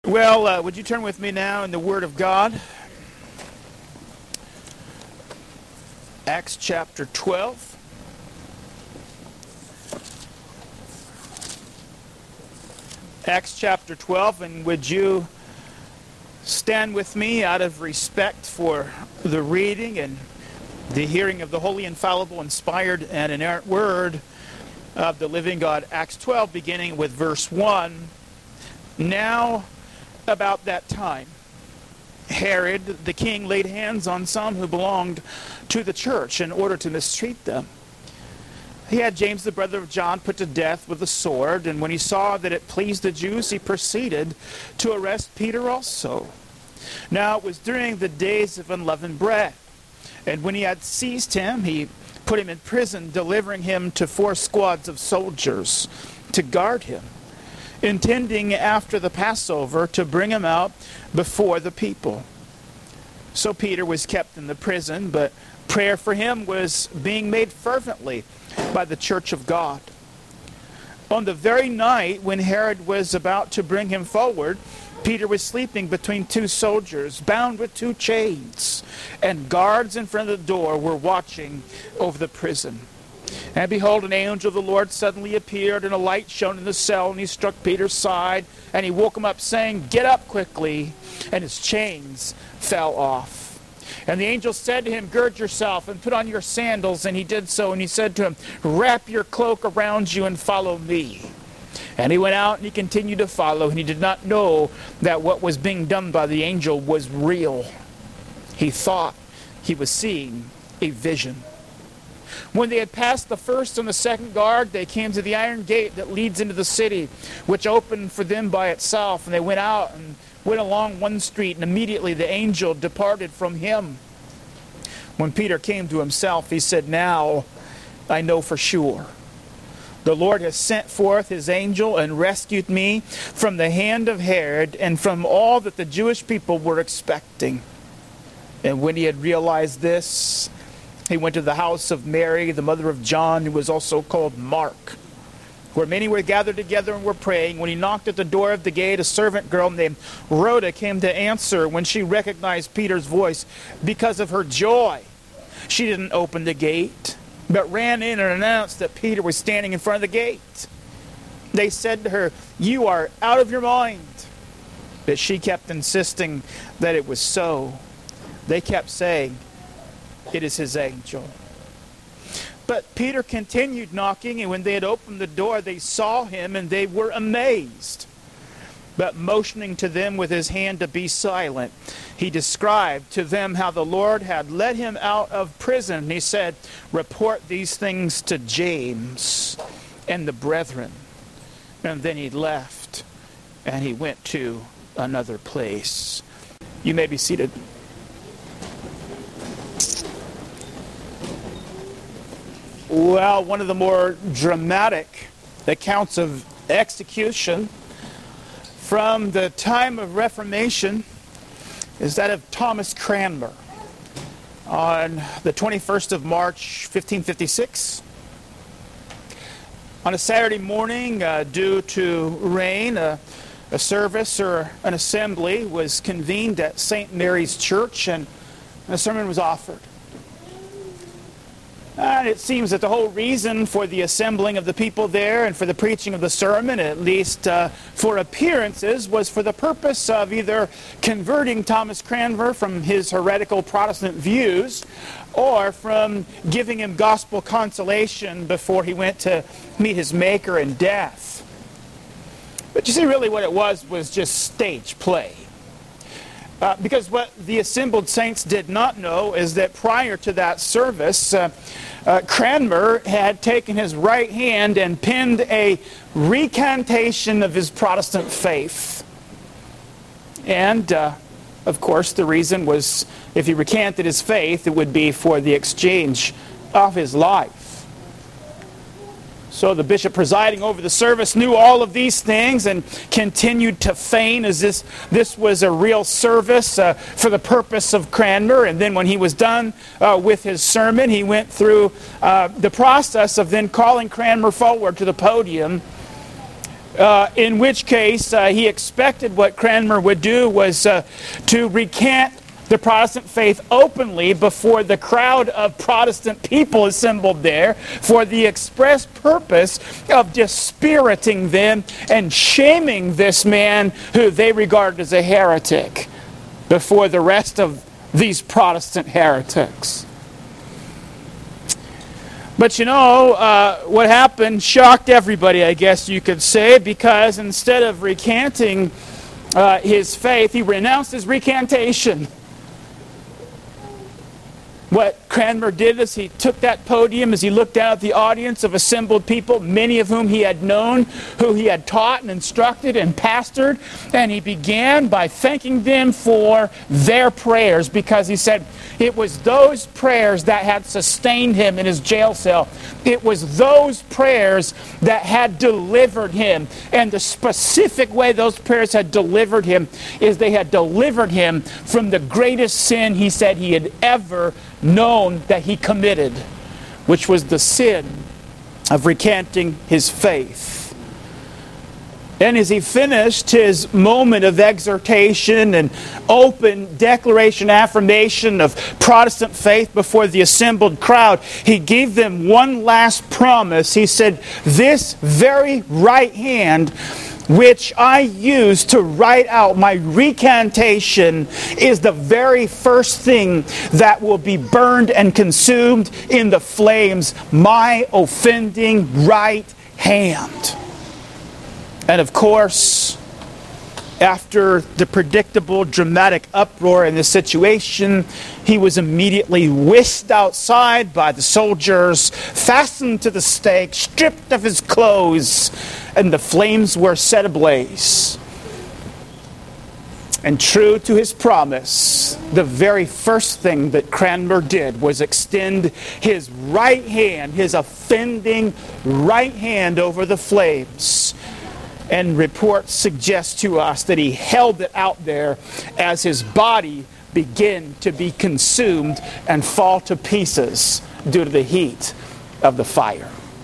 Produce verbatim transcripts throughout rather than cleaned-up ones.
Well, uh, would you turn with me now in the Word of God? Acts chapter twelve. Acts chapter twelve, and would you stand with me out of respect for the reading and the hearing of the holy, infallible, inspired, and inerrant Word of the living God. Acts twelve, beginning with verse one. Now, about that time, Herod the king laid hands on some who belonged to the church in order to mistreat them. He had James, the brother of John, put to death with a sword, and when he saw that it pleased the Jews, he proceeded to arrest Peter also. Now it was during the days of unleavened bread, and when he had seized him, he put him in prison, delivering him to four squads of soldiers to guard him, intending after the Passover to bring him out before the people. So Peter was kept in the prison, but prayer for him was being made fervently by the church of God. On the very night when Herod was about to bring him forward, Peter was sleeping between two soldiers, bound with two chains, and guards in front of the door were watching over the prison. And behold, an angel of the Lord suddenly appeared, and a light shone in the cell, and he struck Peter's side, and he woke him up, saying, "Get up quickly." And his chains fell off. And the angel said to him, "Gird yourself and put on your sandals." And he did so, and he said to him, "Wrap your cloak around you and follow me." And he went out and he continued to follow, and he did not know that what was being done by the angel was real. He thought he was seeing a vision. When they had passed the first and the second guard, they came to the iron gate that leads into the city, which opened for them by itself. And they went out and went along one street, and immediately the angel departed from him. When Peter came to himself, he said, "Now I know for sure. The Lord has sent forth his angel and rescued me from the hand of Herod and from all that the Jewish people were expecting." And when he had realized this, he went to the house of Mary, the mother of John, who was also called Mark, where many were gathered together and were praying. When he knocked at the door of the gate, a servant girl named Rhoda came to answer. When she recognized Peter's voice, because of her joy, she didn't open the gate, but ran in and announced that Peter was standing in front of the gate. They said to her, "You are out of your mind." But she kept insisting that it was so. They kept saying, "It is his angel." But Peter continued knocking, and when they had opened the door, they saw him, and they were amazed. But motioning to them with his hand to be silent, he described to them how the Lord had led him out of prison. He said, "Report these things to James and the brethren." And then he left, and he went to another place. You may be seated. Well, one of the more dramatic accounts of execution from the time of Reformation is that of Thomas Cranmer. On the twenty-first of March, fifteen fifty-six, on a Saturday morning, uh, due to rain, uh, a service or an assembly was convened at Saint Mary's Church, and a sermon was offered. And it seems that the whole reason for the assembling of the people there and for the preaching of the sermon, at least uh, for appearances, was for the purpose of either converting Thomas Cranmer from his heretical Protestant views or from giving him gospel consolation before he went to meet his Maker in death. But you see, really what it was was just stage play. Uh, because what the assembled saints did not know is that prior to that service, uh, uh, Cranmer had taken his right hand and penned a recantation of his Protestant faith. And, uh, of course, the reason was if he recanted his faith, it would be for the exchange of his life. So the bishop presiding over the service knew all of these things and continued to feign as this, this was a real service uh, for the purpose of Cranmer. And then when he was done uh, with his sermon, he went through uh, the process of then calling Cranmer forward to the podium Uh, in which case, uh, he expected what Cranmer would do was uh, to recant the Protestant faith openly before the crowd of Protestant people assembled there for the express purpose of dispiriting them and shaming this man who they regarded as a heretic before the rest of these Protestant heretics. But you know, uh, what happened shocked everybody, I guess you could say, because instead of recanting uh, his faith, he renounced his recantation. What Cranmer did is he took that podium as he looked out at the audience of assembled people, many of whom he had known, who he had taught and instructed and pastored, and he began by thanking them for their prayers, because he said it was those prayers that had sustained him in his jail cell. It was those prayers that had delivered him. And the specific way those prayers had delivered him is they had delivered him from the greatest sin he said he had ever known that he committed, which was the sin of recanting his faith. And as he finished his moment of exhortation and open declaration, affirmation of Protestant faith before the assembled crowd, he gave them one last promise. He said, "This very right hand which I use to write out my recantation is the very first thing that will be burned and consumed in the flames, my offending right hand." And of course, after the predictable dramatic uproar in this situation, he was immediately whisked outside by the soldiers, fastened to the stake, stripped of his clothes, and the flames were set ablaze. And true to his promise, the very first thing that Cranmer did was extend his right hand, his offending right hand, over the flames. And reports suggest to us that he held it out there as his body began to be consumed and fall to pieces due to the heat of the fire.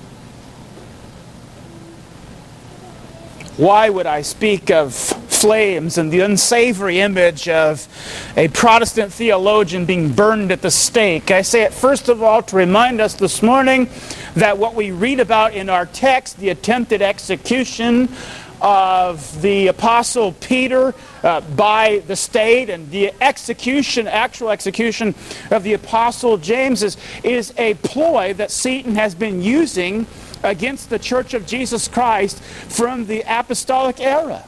Why would I speak of flames and the unsavory image of a Protestant theologian being burned at the stake? I say it first of all to remind us this morning that what we read about in our text, the attempted execution of the Apostle Peter uh, by the state, and the execution, actual execution of the Apostle James is, is a ploy that Satan has been using against the Church of Jesus Christ from the apostolic era.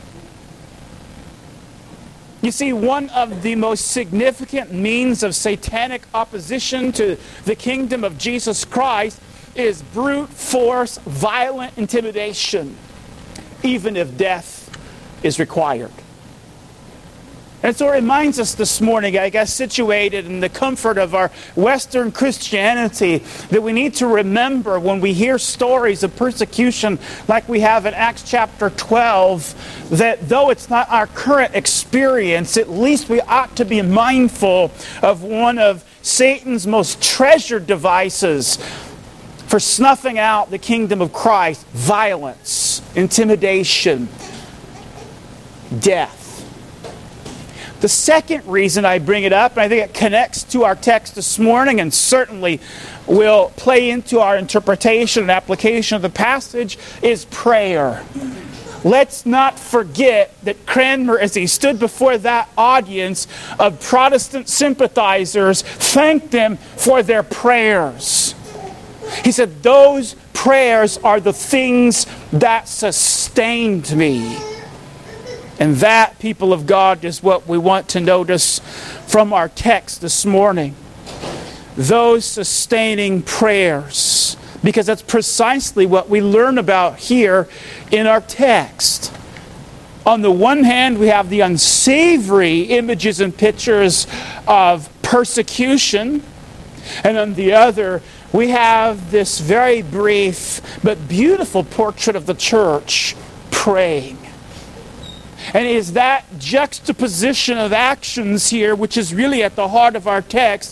You see, one of the most significant means of satanic opposition to the kingdom of Jesus Christ is brute force, violent intimidation, even if death is required. And so it reminds us this morning, I guess, situated in the comfort of our Western Christianity, that we need to remember when we hear stories of persecution like we have in Acts chapter twelve, that though it's not our current experience, at least we ought to be mindful of one of Satan's most treasured devices for snuffing out the kingdom of Christ: violence, intimidation, death. The second reason I bring it up, and I think it connects to our text this morning and certainly will play into our interpretation and application of the passage, is prayer. Let's not forget that Cranmer, as he stood before that audience of Protestant sympathizers, thanked them for their prayers. He said, "Those prayers are the things that sustained me." And that, people of God, is what we want to notice from our text this morning. Those sustaining prayers. Because that's precisely what we learn about here in our text. On the one hand, we have the unsavory images and pictures of persecution. And on the other, we have this very brief but beautiful portrait of the church praying. And it is that juxtaposition of actions here which is really at the heart of our text,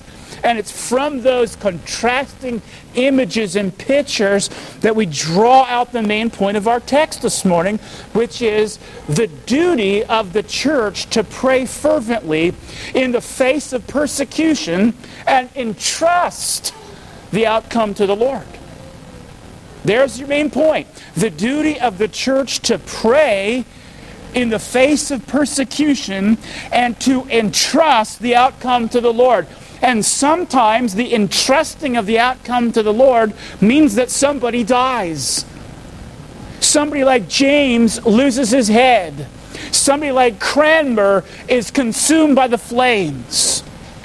And it's from those contrasting images and pictures that we draw out the main point of our text this morning, which is the duty of the church to pray fervently in the face of persecution and entrust the outcome to the Lord. There's your main point. The duty of the church to pray in the face of persecution and to entrust the outcome to the Lord. And sometimes the entrusting of the outcome to the Lord means that somebody dies. Somebody like James loses his head. Somebody like Cranmer is consumed by the flames.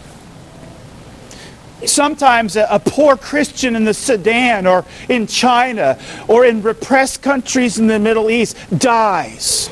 Sometimes a, a poor Christian in the Sudan or in China or in repressed countries in the Middle East dies.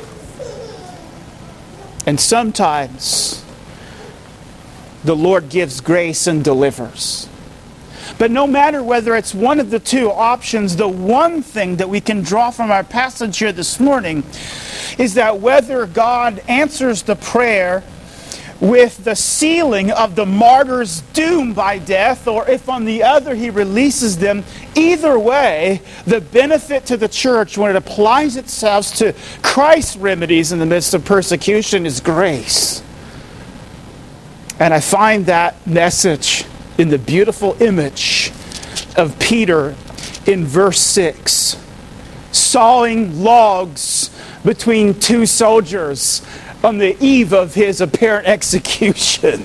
And sometimes the Lord gives grace and delivers. But no matter whether it's one of the two options, the one thing that we can draw from our passage here this morning is that whether God answers the prayer with the sealing of the martyr's doom by death, or if on the other he releases them, either way, the benefit to the church when it applies itself to Christ's remedies in the midst of persecution is grace. And I find that message in the beautiful image of Peter in verse six, sawing logs between two soldiers on the eve of his apparent execution,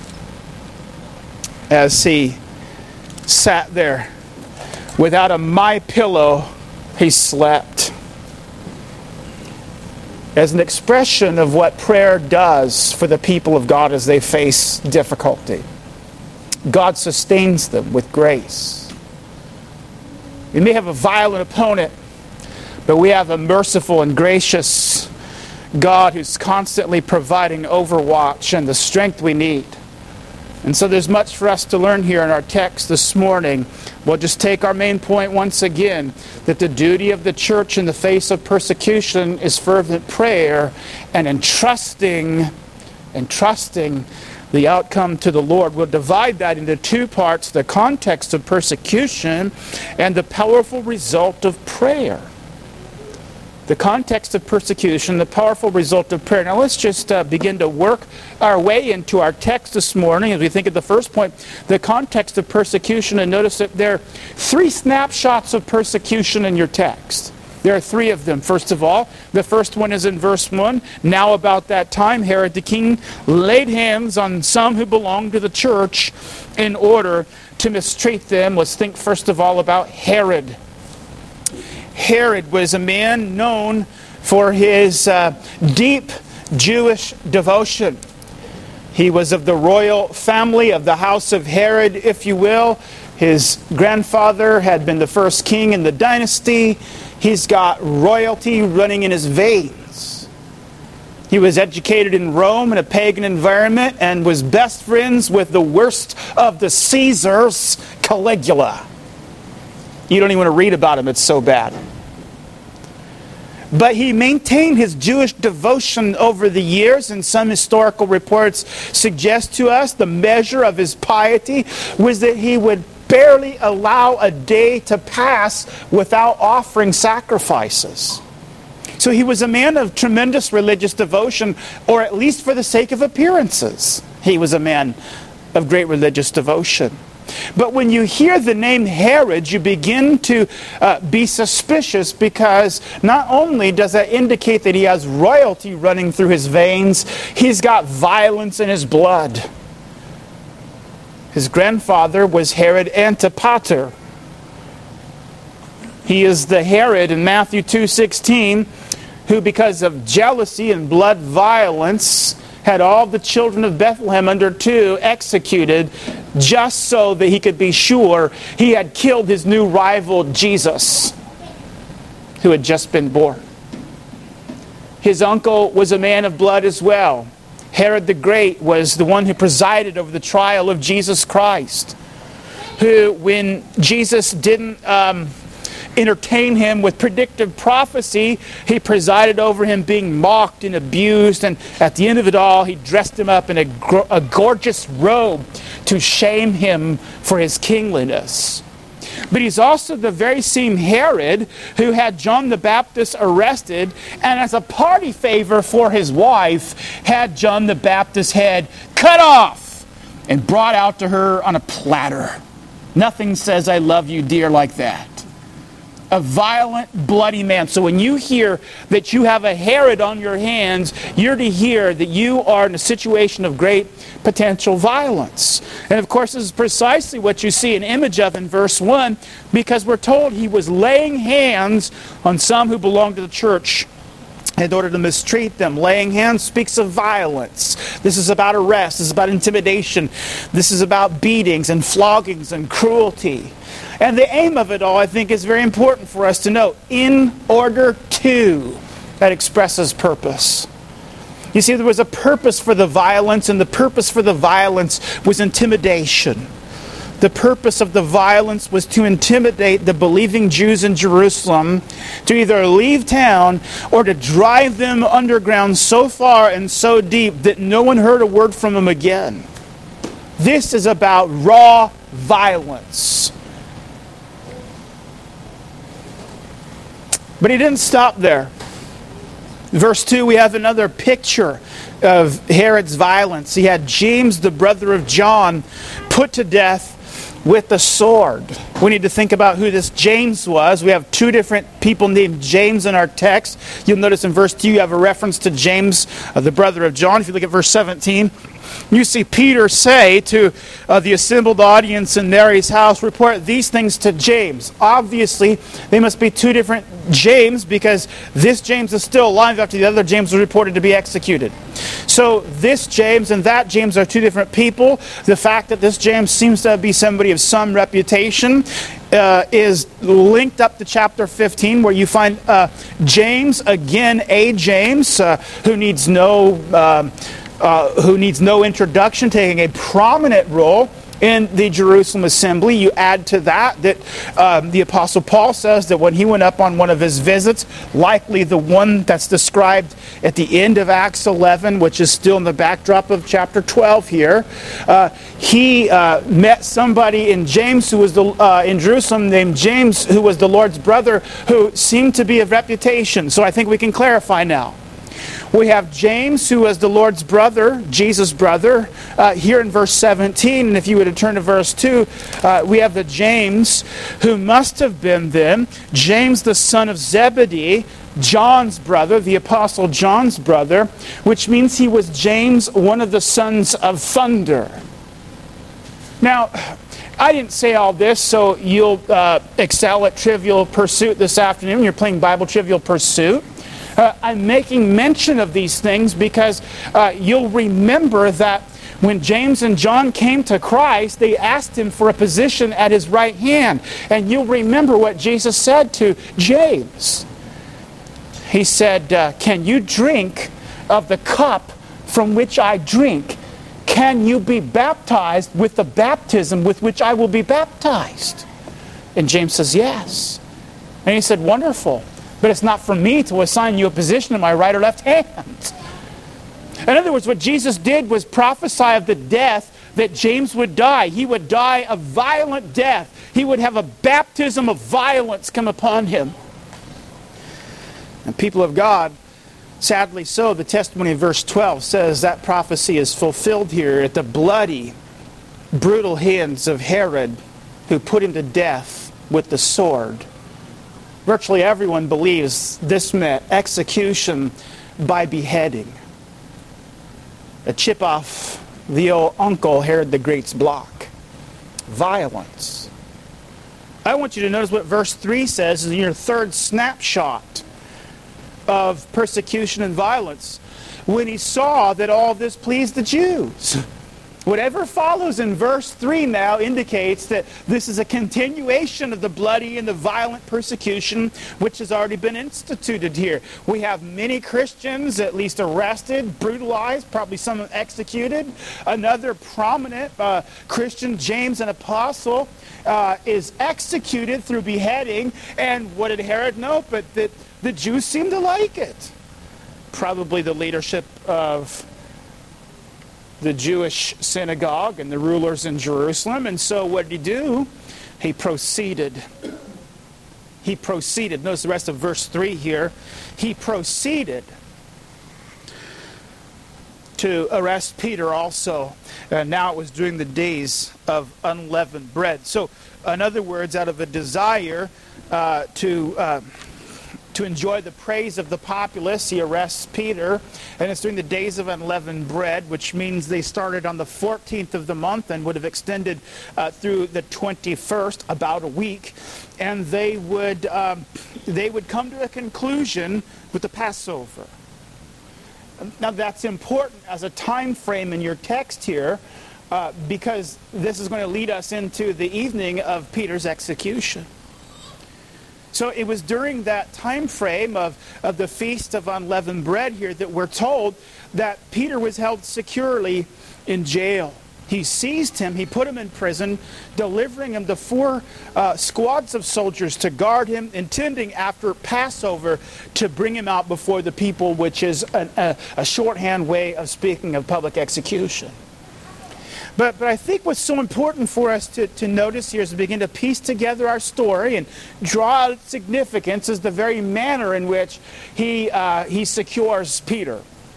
as he sat there without a my pillow, he slept. As an expression of what prayer does for the people of God as they face difficulty. God sustains them with grace. We may have a violent opponent, but we have a merciful and gracious God who's constantly providing overwatch and the strength we need. And so there's much for us to learn here in our text this morning. We'll just take our main point once again, that the duty of the church in the face of persecution is fervent prayer and entrusting, entrusting the outcome to the Lord. We'll divide that into two parts, the context of persecution and the powerful result of prayer. The context of persecution, the powerful result of prayer. Now let's just uh, begin to work our way into our text this morning as we think of the first point, the context of persecution. And notice that there are three snapshots of persecution in your text. There are three of them. First of all, the first one is in verse one. Now about that time, Herod the king laid hands on some who belonged to the church in order to mistreat them. Let's think first of all about Herod. Herod was a man known for his uh, deep Jewish devotion. He was of the royal family of the house of Herod, if you will. His grandfather had been the first king in the dynasty. He's got royalty running in his veins. He was educated in Rome in a pagan environment and was best friends with the worst of the Caesars, Caligula. You don't even want to read about him, it's so bad. But he maintained his Jewish devotion over the years, and some historical reports suggest to us the measure of his piety was that he would barely allow a day to pass without offering sacrifices. So he was a man of tremendous religious devotion, or at least for the sake of appearances, he was a man of great religious devotion. But when you hear the name Herod, you begin to uh, be suspicious, because not only does that indicate that he has royalty running through his veins, he's got violence in his blood. His grandfather was Herod Antipater. He is the Herod in Matthew two sixteen who, because of jealousy and blood violence, had all the children of Bethlehem under two executed, just so that he could be sure he had killed his new rival Jesus, who had just been born. His uncle was a man of blood as well. Herod the Great was the one who presided over the trial of Jesus Christ, who, when Jesus didn't um, entertain him with predictive prophecy. He presided over him being mocked and abused, and at the end of it all, he dressed him up in a, gro- a gorgeous robe to shame him for his kingliness. But he's also the very same Herod who had John the Baptist arrested, and as a party favor for his wife, had John the Baptist's head cut off and brought out to her on a platter. Nothing says I love you, dear, like that. A violent, bloody man. So when you hear that you have a Herod on your hands, you're to hear that you are in a situation of great potential violence. And of course, this is precisely what you see an image of in verse one, because we're told he was laying hands on some who belonged to the church in order to mistreat them. Laying hands speaks of violence. This is about arrest. This is about intimidation. This is about beatings and floggings and cruelty. And the aim of it all, I think, is very important for us to know. In order to, that expresses purpose. You see, there was a purpose for the violence, and the purpose for the violence was intimidation. The purpose of the violence was to intimidate the believing Jews in Jerusalem to either leave town or to drive them underground so far and so deep that no one heard a word from them again. This is about raw violence. But he didn't stop there. Verse two, we have another picture of Herod's violence. He had James, the brother of John, put to death with the sword. We need to think about who this James was. We have two different people named James in our text. You'll notice in verse two you have a reference to James, uh, the brother of John. If you look at verse seventeen, you see Peter say to uh, the assembled audience in Mary's house, report these things to James. Obviously, they must be two different James, because this James is still alive after the other James was reported to be executed. So this James and that James are two different people. The fact that this James seems to be somebody of some reputation uh, is linked up to chapter fifteen, where you find uh, James, again a James, uh, who needs no... Uh, Uh, who needs no introduction, taking a prominent role in the Jerusalem assembly. You add to that that um, the Apostle Paul says that when he went up on one of his visits, likely the one that's described at the end of Acts eleven, which is still in the backdrop of chapter twelve here, uh, he uh, met somebody in James who was the uh, in Jerusalem named James, who was the Lord's brother, who seemed to be of reputation. So I think we can clarify now. We have James, who was the Lord's brother, Jesus' brother, uh, here in verse seventeen. And if you were to turn to verse two, uh, we have the James, who must have been then James the son of Zebedee, John's brother, the Apostle John's brother, which means he was James, one of the sons of thunder. Now, I didn't say all this so you'll uh, excel at Trivial Pursuit this afternoon. You're playing Bible Trivial Pursuit. Uh, I'm making mention of these things because uh, you'll remember that when James and John came to Christ, they asked him for a position at his right hand. And you'll remember what Jesus said to James. He said, uh, can you drink of the cup from which I drink? Can you be baptized with the baptism with which I will be baptized? And James says, yes. And he said, wonderful. But it's not for me to assign you a position in my right or left hand. In other words, what Jesus did was prophesy of the death that James would die. He would die a violent death. He would have a baptism of violence come upon him. And people of God, sadly so, the testimony of verse twelve says that prophecy is fulfilled here at the bloody, brutal hands of Herod, who put him to death with the sword. Virtually everyone believes this meant execution by beheading. A chip off the old Uncle Herod the Great's block. Violence. I want you to notice what verse three says in your third snapshot of persecution and violence. When he saw that all this pleased the Jews. Whatever follows in verse three now indicates that this is a continuation of the bloody and the violent persecution which has already been instituted here. We have many Christians at least arrested, brutalized, probably some executed. Another prominent uh, Christian, James, an apostle, uh, is executed through beheading. And what did Herod know? But that the Jews seemed to like it. Probably the leadership of the Jewish synagogue and the rulers in Jerusalem. And so what did he do? He proceeded. He proceeded. Notice the rest of verse three here. He proceeded to arrest Peter also. Uh, now it was during the days of unleavened bread. So, in other words, out of a desire uh, to... Uh, To enjoy the praise of the populace, he arrests Peter, and it's during the days of unleavened bread, which means they started on the fourteenth of the month and would have extended uh, through the twenty-first, about a week, and they would um, they would come to a conclusion with the Passover. Now that's important as a time frame in your text here, uh, because this is going to lead us into the evening of Peter's execution. So it was during that time frame of, of the Feast of Unleavened Bread here that we're told that Peter was held securely in jail. He seized him, he put him in prison, delivering him to four uh, squads of soldiers to guard him, intending after Passover to bring him out before the people, which is a, a, a shorthand way of speaking of public execution. But, but I think what's so important for us to, to notice here as we begin to piece together our story and draw out its significance is the very manner in which he, uh, he secures Peter.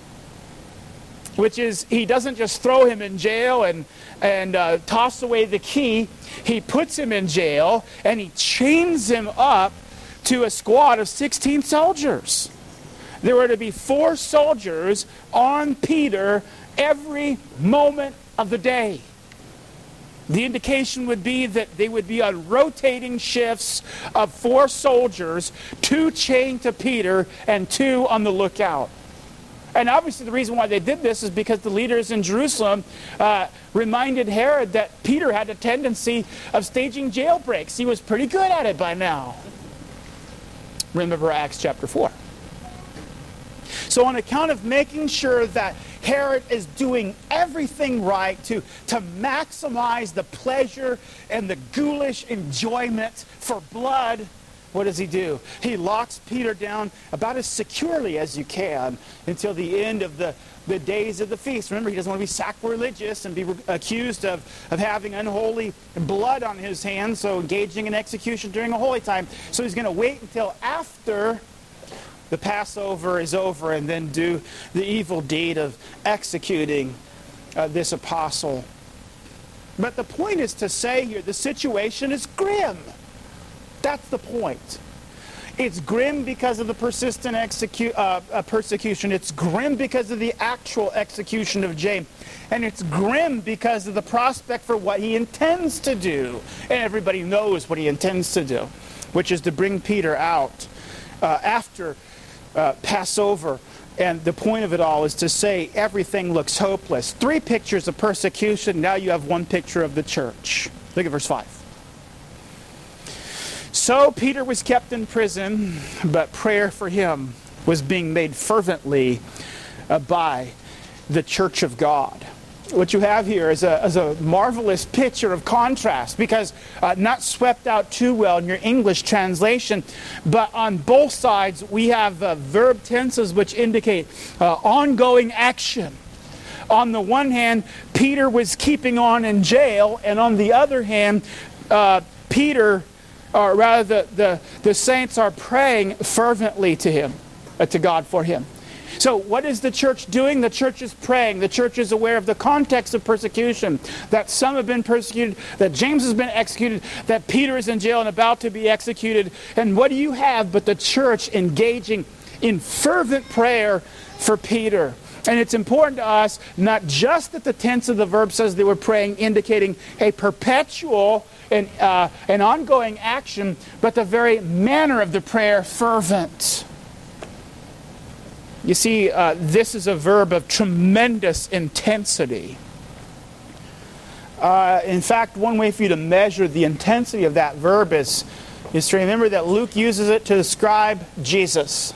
Which is, he doesn't just throw him in jail and, and uh, toss away the key. He puts him in jail and he chains him up to a squad of sixteen soldiers. There were to be four soldiers on Peter every moment of the day. The indication would be that they would be on rotating shifts of four soldiers, two chained to Peter and two on the lookout. And obviously the reason why they did this is because the leaders in Jerusalem uh, reminded Herod that Peter had a tendency of staging jailbreaks. He was pretty good at it by now. Remember Acts chapter four. So on account of making sure that Herod is doing everything right to, to maximize the pleasure and the ghoulish enjoyment for blood, what does he do? He locks Peter down about as securely as you can until the end of the, the days of the feast. Remember, he doesn't want to be sacrilegious and be accused of, of having unholy blood on his hands, so engaging in execution during a holy time. So he's going to wait until after the Passover is over and then do the evil deed of executing uh, this apostle. But the point is to say here, the situation is grim. That's the point. It's grim because of the persistent execu- uh, uh, persecution. It's grim because of the actual execution of James. And it's grim because of the prospect for what he intends to do. And everybody knows what he intends to do, which is to bring Peter out uh, after Uh, Passover. And the point of it all is to say everything looks hopeless. Three pictures of persecution. Now you have one picture of the church. Look at verse five. So Peter was kept in prison, but prayer for him was being made fervently uh, by the church of God. What you have here is a, is a marvelous picture of contrast, because uh, not swept out too well in your English translation, but on both sides we have uh, verb tenses which indicate uh, ongoing action. On the one hand, Peter was keeping on in jail, and on the other hand, uh, Peter, or rather the, the, the saints are praying fervently to him, uh, to God for him. So what is the church doing? The church is praying. The church is aware of the context of persecution, that some have been persecuted, that James has been executed, that Peter is in jail and about to be executed. And what do you have but the church engaging in fervent prayer for Peter? And it's important to us, not just that the tense of the verb says they were praying, indicating a perpetual and uh, an ongoing action, but the very manner of the prayer, fervent. You see, uh, this is a verb of tremendous intensity. Uh, in fact, one way for you to measure the intensity of that verb is, is to remember that Luke uses it to describe Jesus.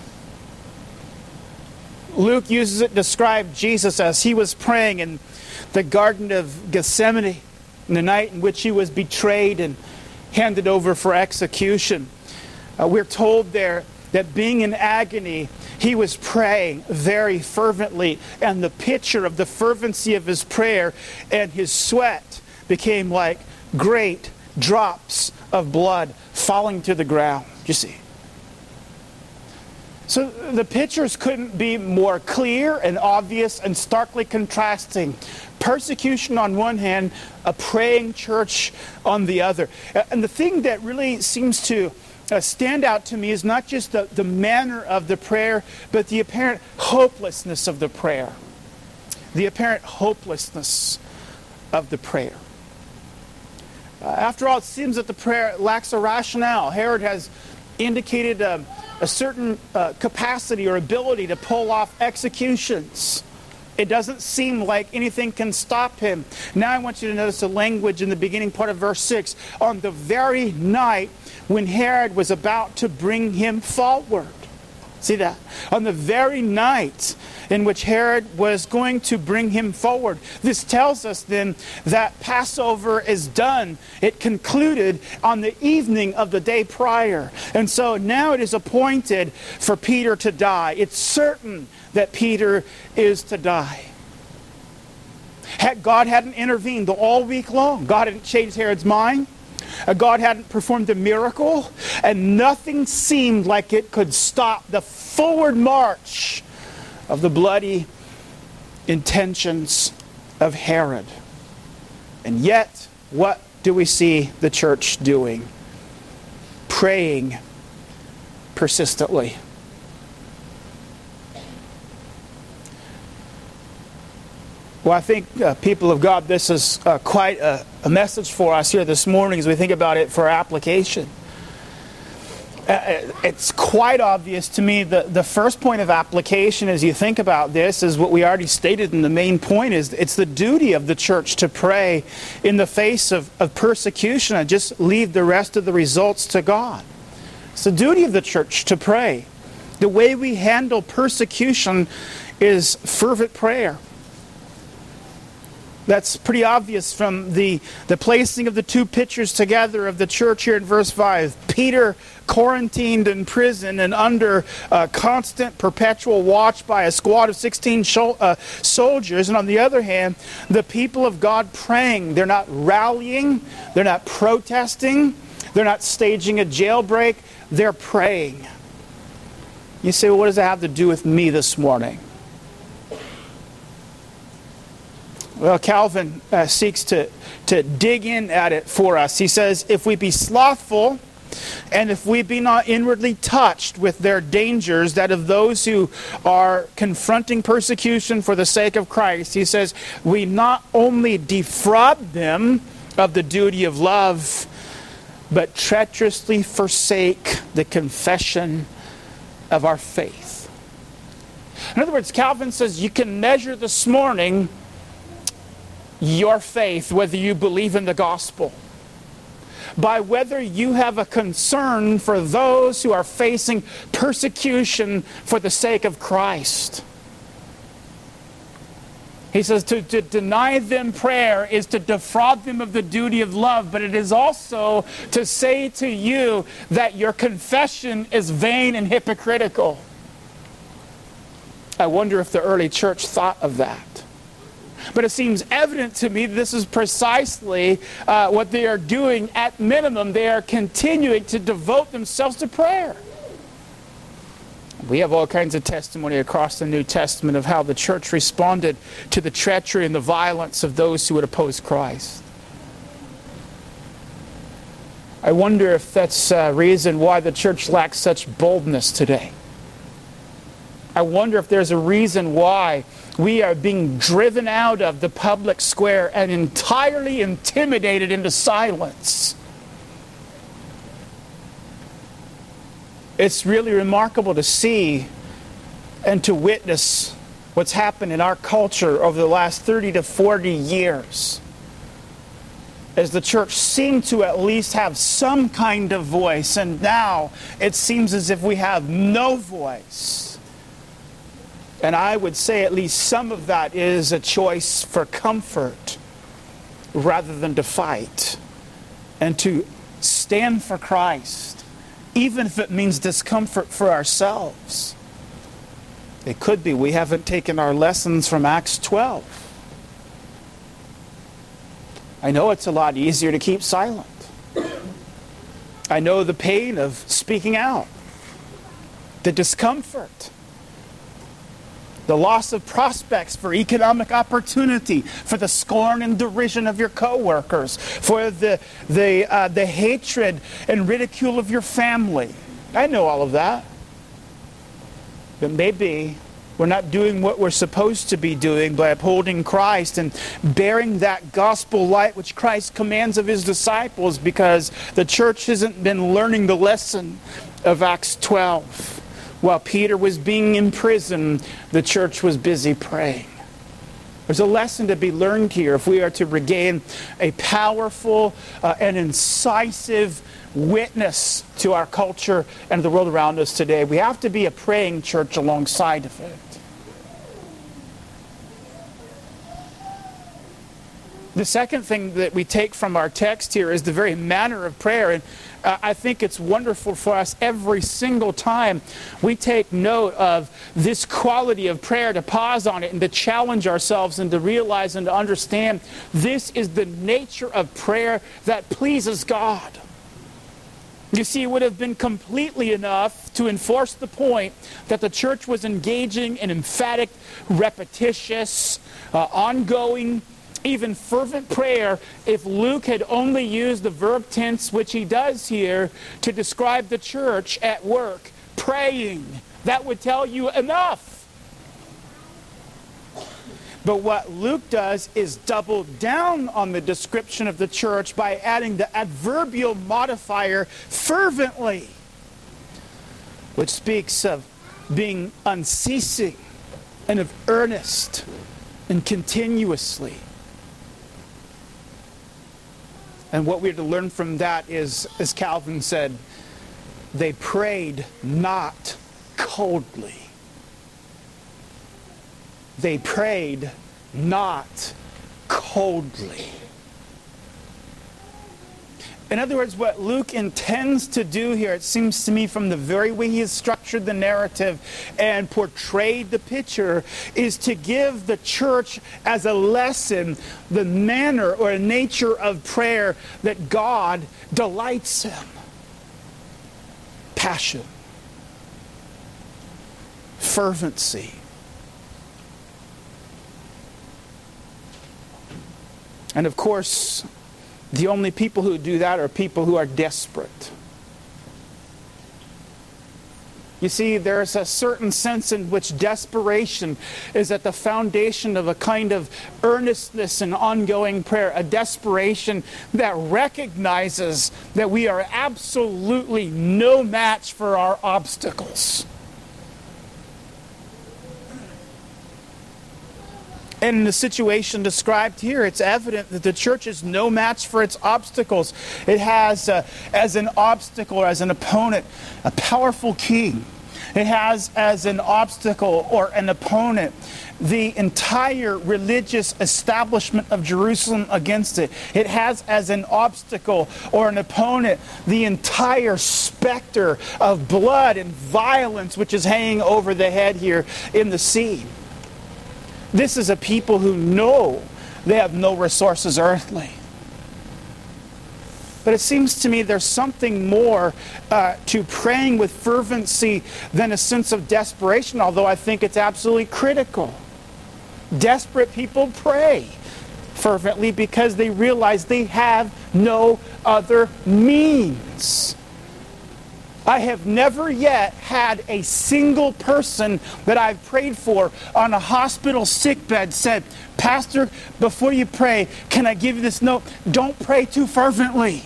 Luke uses it to describe Jesus as he was praying in the Garden of Gethsemane, in the night in which he was betrayed and handed over for execution. Uh, we're told there that being in agony, he was praying very fervently, and the picture of the fervency of his prayer and his sweat became like great drops of blood falling to the ground. You see? So the pictures couldn't be more clear and obvious and starkly contrasting. Persecution on one hand, a praying church on the other. And the thing that really seems to uh, stand out to me is not just the, the manner of the prayer, but the apparent hopelessness of the prayer. The apparent hopelessness of the prayer. Uh, after all, it seems that the prayer lacks a rationale. Herod has indicated a, a certain uh, capacity or ability to pull off executions. It doesn't seem like anything can stop him. Now I want you to notice the language in the beginning part of verse six. On the very night when Herod was about to bring him forward. See that? On the very night in which Herod was going to bring him forward. This tells us then that Passover is done. It concluded on the evening of the day prior. And so now it is appointed for Peter to die. It's certain that Peter is to die. Had God hadn't intervened all week long, God hadn't changed Herod's mind, God hadn't performed a miracle, and nothing seemed like it could stop the forward march of the bloody intentions of Herod. And yet, what do we see the church doing? Praying persistently. Well, I think, uh, people of God, this is uh, quite a, a message for us here this morning as we think about it for application. Uh, it's quite obvious to me that the first point of application as you think about this is what we already stated in the main point, is it's the duty of the church to pray in the face of, of persecution and just leave the rest of the results to God. It's the duty of the church to pray. The way we handle persecution is fervent prayer. That's pretty obvious from the, the placing of the two pictures together of the church here in verse five. Peter quarantined in prison and under uh, constant, perpetual watch by a squad of sixteen sho- uh, soldiers. And on the other hand, the people of God praying. They're not rallying. They're not protesting. They're not staging a jailbreak. They're praying. You say, well, what does that have to do with me this morning? Well, Calvin uh, seeks to, to dig in at it for us. He says, if we be slothful, and if we be not inwardly touched with their dangers, that of those who are confronting persecution for the sake of Christ, he says, we not only defraud them of the duty of love, but treacherously forsake the confession of our faith. In other words, Calvin says you can measure this morning your faith, whether you believe in the gospel, by whether you have a concern for those who are facing persecution for the sake of Christ. He says to, to deny them prayer is to defraud them of the duty of love, but it is also to say to you that your confession is vain and hypocritical. I wonder if the early church thought of that. But it seems evident to me that this is precisely uh, what they are doing. At minimum, they are continuing to devote themselves to prayer. We have all kinds of testimony across the New Testament of how the church responded to the treachery and the violence of those who would oppose Christ. I wonder if that's a reason why the church lacks such boldness today. I wonder if there's a reason why we are being driven out of the public square and entirely intimidated into silence. It's really remarkable to see and to witness what's happened in our culture over the last thirty to forty years. as the church seemed to at least have some kind of voice, and now it seems as if we have no voice. And I would say at least some of that is a choice for comfort rather than to fight and to stand for Christ, even if it means discomfort for ourselves. It could be we haven't taken our lessons from Acts twelve. I know it's a lot easier to keep silent. I know the pain of speaking out, the discomfort, the loss of prospects for economic opportunity, for the scorn and derision of your coworkers, for the the uh, the hatred and ridicule of your family. I know all of that. But maybe we're not doing what we're supposed to be doing by upholding Christ and bearing that gospel light which Christ commands of his disciples, because the church hasn't been learning the lesson of Acts twelve. While Peter was being imprisoned, the church was busy praying. There's a lesson to be learned here if we are to regain a powerful uh, and incisive witness to our culture and the world around us today. We have to be a praying church alongside of it. The second thing that we take from our text here is the very manner of prayer. And uh, I think it's wonderful for us every single time we take note of this quality of prayer, to pause on it and to challenge ourselves and to realize and to understand this is the nature of prayer that pleases God. You see, it would have been completely enough to enforce the point that the church was engaging in emphatic, repetitious, uh, ongoing, even fervent prayer if Luke had only used the verb tense, which he does here, to describe the church at work, praying. That would tell you enough. But what Luke does is double down on the description of the church by adding the adverbial modifier fervently, which speaks of being unceasing and of earnest and continuously. And what we're to learn from that is, as Calvin said, they prayed not coldly. They prayed not coldly. In other words, what Luke intends to do here, it seems to me from the very way he has structured the narrative and portrayed the picture, is to give the church as a lesson the manner or nature of prayer that God delights in. Passion, fervency. And of course, the only people who do that are people who are desperate. You see, there's a certain sense in which desperation is at the foundation of a kind of earnestness and ongoing prayer, a desperation that recognizes that we are absolutely no match for our obstacles. And in the situation described here, it's evident that the church is no match for its obstacles. It has, uh, as an obstacle, or as an opponent, a powerful king. It has as an obstacle or an opponent the entire religious establishment of Jerusalem against it. It has as an obstacle or an opponent the entire specter of blood and violence which is hanging over the head here in the scene. This is a people who know they have no resources earthly. But it seems to me there's something more uh, to praying with fervency than a sense of desperation, although I think it's absolutely critical. Desperate people pray fervently because they realize they have no other means. I have never yet had a single person that I've prayed for on a hospital sickbed said, "Pastor, before you pray, can I give you this note? Don't pray too fervently."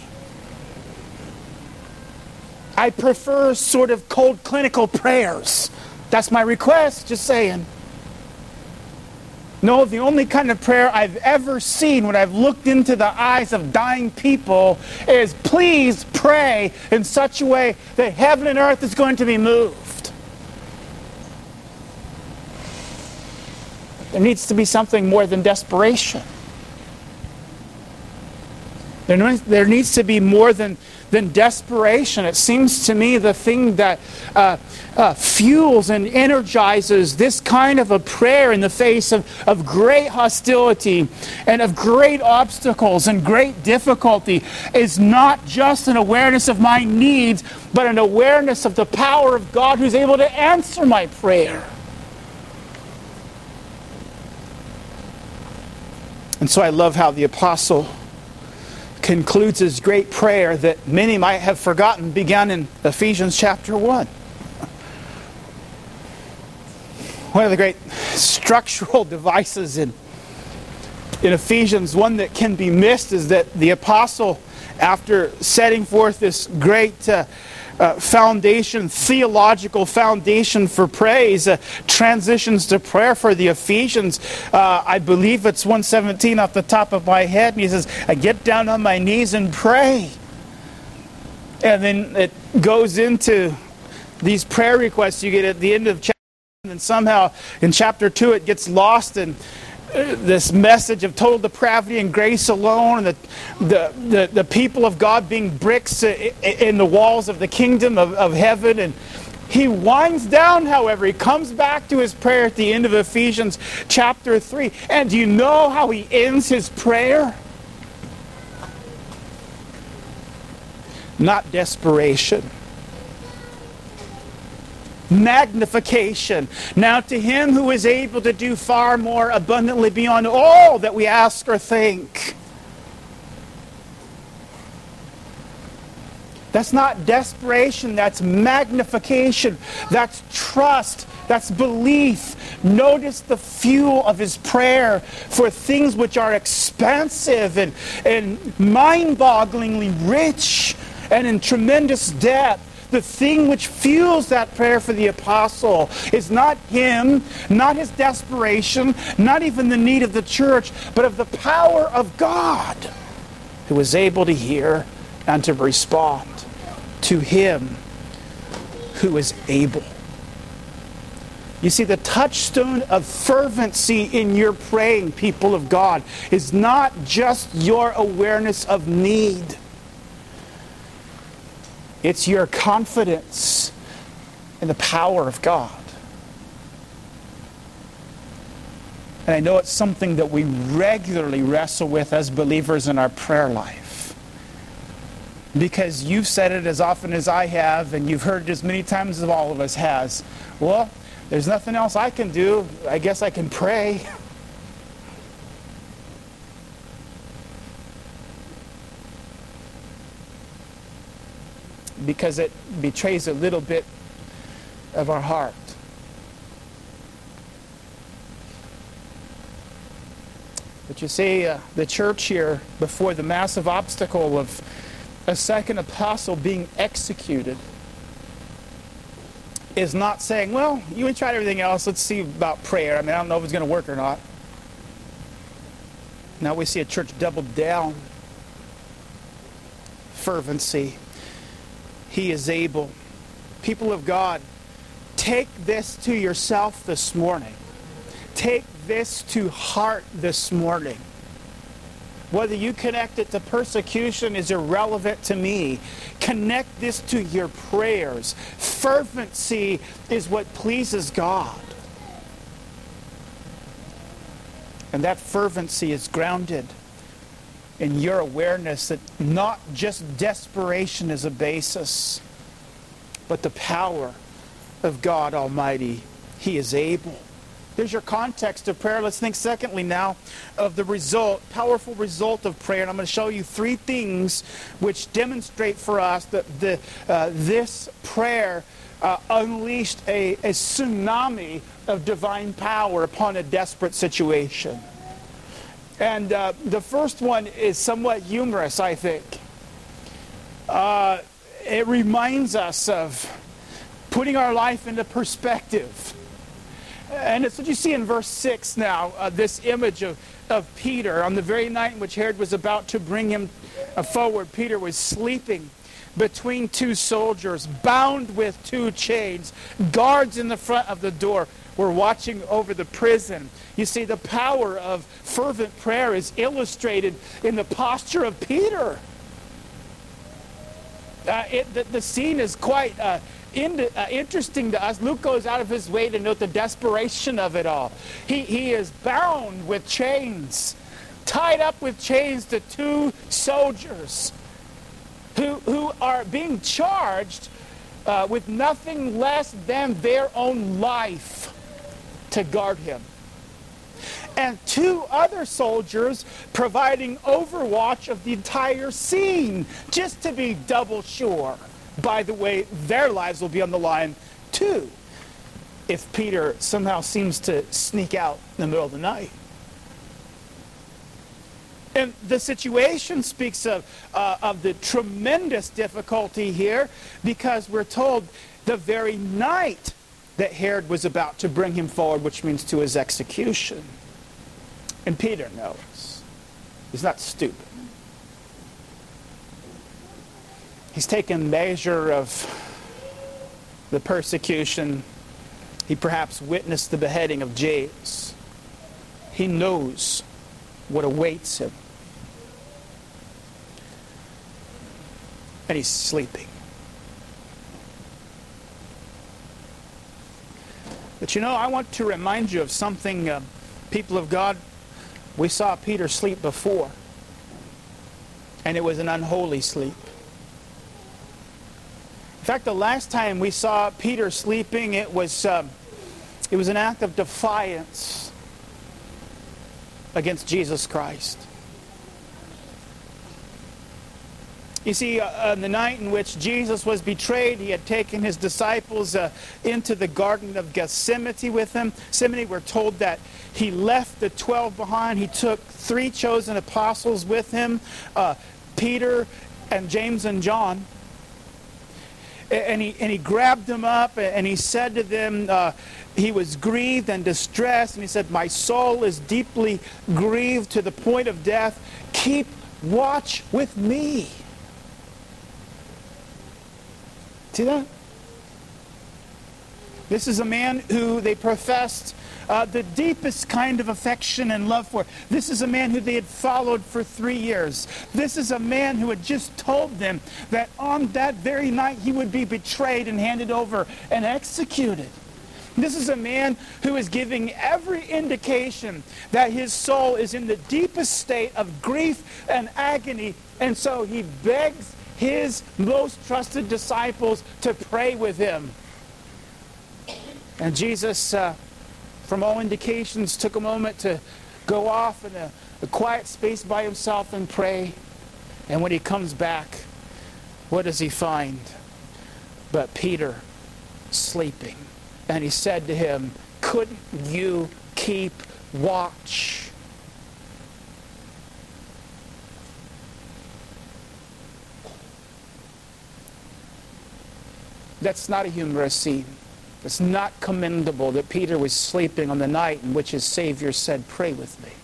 I prefer sort of cold clinical prayers. That's my request, just saying. No, the only kind of prayer I've ever seen when I've looked into the eyes of dying people is, please pray in such a way that heaven and earth is going to be moved. There needs to be something more than desperation. There, there needs to be more than, than desperation. It seems to me the thing that uh, uh, fuels and energizes this kind of a prayer in the face of, of great hostility and of great obstacles and great difficulty is not just an awareness of my needs, but an awareness of the power of God who's able to answer my prayer. And so I love how the apostle concludes his great prayer that many might have forgotten, began in Ephesians chapter one. One of the great structural devices in, in Ephesians, one that can be missed, is that the apostle, after setting forth this great uh, uh, foundation, theological foundation for praise, uh, transitions to prayer for the Ephesians. Uh, I believe it's one seventeen off the top of my head, and he says, I get down on my knees and pray. And then it goes into these prayer requests you get at the end of chapter, and then somehow in chapter two it gets lost in this message of total depravity and grace alone, and the, the, the, the people of God being bricks in the walls of the kingdom of, of heaven. And he winds down, however, he comes back to his prayer at the end of Ephesians chapter three. And do you know how he ends his prayer? Not desperation. Magnification. Now to him who is able to do far more abundantly beyond all that we ask or think. That's not desperation, that's magnification. That's trust. That's belief. Notice the fuel of his prayer for things which are expansive and, and mind-bogglingly rich and in tremendous depth. The thing which fuels that prayer for the apostle is not him, not his desperation, not even the need of the church, but of the power of God, who is able to hear and to respond to him who is able. You see, the touchstone of fervency in your praying, people of God, is not just your awareness of need. It's your confidence in the power of God. And I know it's something that we regularly wrestle with as believers in our prayer life. Because you've said it as often as I have, and you've heard it as many times as all of us has. Well, there's nothing else I can do. I guess I can pray. Because it betrays a little bit of our heart. But you see, uh, the church here, before the massive obstacle of a second apostle being executed, is not saying, well, you ain't tried everything else, let's see about prayer. I mean, I don't know if it's going to work or not. Now we see a church double down. Fervency. He is able. People of God, take this to yourself this morning. Take this to heart this morning. Whether you connect it to persecution is irrelevant to me. Connect this to your prayers. Fervency is what pleases God. And that fervency is grounded in your awareness that not just desperation is a basis, but the power of God Almighty. He is able. There's your context of prayer. Let's think secondly now of the result, powerful result of prayer. And I'm going to show you three things which demonstrate for us that the, uh, this prayer uh, unleashed a, a tsunami of divine power upon a desperate situation. And uh, the first one is somewhat humorous, I think. Uh, it reminds us of putting our life into perspective. And it's what you see in verse six now, uh, this image of, of Peter. On the very night in which Herod was about to bring him uh, forward, Peter was sleeping between two soldiers, bound with two chains. Guards in the front of the door were watching over the prison. You see, the power of fervent prayer is illustrated in the posture of Peter. Uh, it, the, the scene is quite uh, in, uh, interesting to us. Luke goes out of his way to note the desperation of it all. He, he is bound with chains, tied up with chains to two soldiers who, who are being charged uh, with nothing less than their own life to guard him. And two other soldiers providing overwatch of the entire scene, just to be double sure. By the way, their lives will be on the line too, if Peter somehow seems to sneak out in the middle of the night. And the situation speaks of, uh, of the tremendous difficulty here, because we're told the very night that Herod was about to bring him forward, which means to his execution. And Peter knows. He's not stupid. He's taken measure of the persecution. He perhaps witnessed the beheading of James. He knows what awaits him. And he's sleeping. But you know, I want to remind you of something, uh, people of God. We saw Peter sleep before, and it was an unholy sleep. In fact, the last time we saw Peter sleeping, it was uh, it was an act of defiance against Jesus Christ. You see, uh, on the night in which Jesus was betrayed, he had taken his disciples uh, into the Garden of Gethsemane with him. Gethsemane, we're told that he left the twelve behind. He took three chosen apostles with him, uh, Peter and James and John. And he, and he grabbed them up and he said to them, uh, he was grieved and distressed. And he said, "My soul is deeply grieved to the point of death. Keep watch with me." See that? This is a man who they professed uh, the deepest kind of affection and love for. This is a man who they had followed for three years. This is a man who had just told them that on that very night he would be betrayed and handed over and executed. This is a man who is giving every indication that his soul is in the deepest state of grief and agony, and so he begs his most trusted disciples to pray with him. And Jesus, uh, from all indications, took a moment to go off in a, a quiet space by himself and pray. And when he comes back, what does he find? But Peter sleeping. And he said to him, "Couldn't you keep watch?" That's not a humorous scene. It's not commendable that Peter was sleeping on the night in which his Savior said, "Pray with me."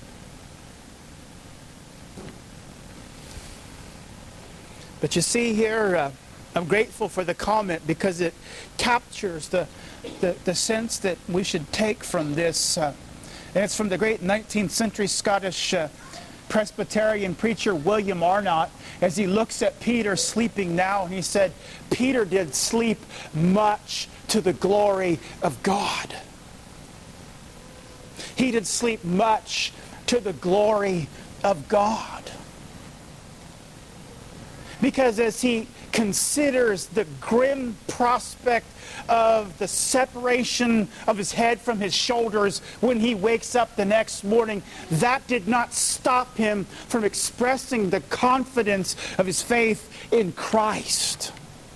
But you see here, uh, I'm grateful for the comment because it captures the, the, the sense that we should take from this. Uh, and it's from the great nineteenth century Scottish uh, Presbyterian preacher William Arnott, as he looks at Peter sleeping now, and he said, "Peter did sleep much to the glory of God." He did sleep much to the glory of God. Because as he considers the grim prospect of the separation of his head from his shoulders when he wakes up the next morning, that did not stop him from expressing the confidence of his faith in Christ.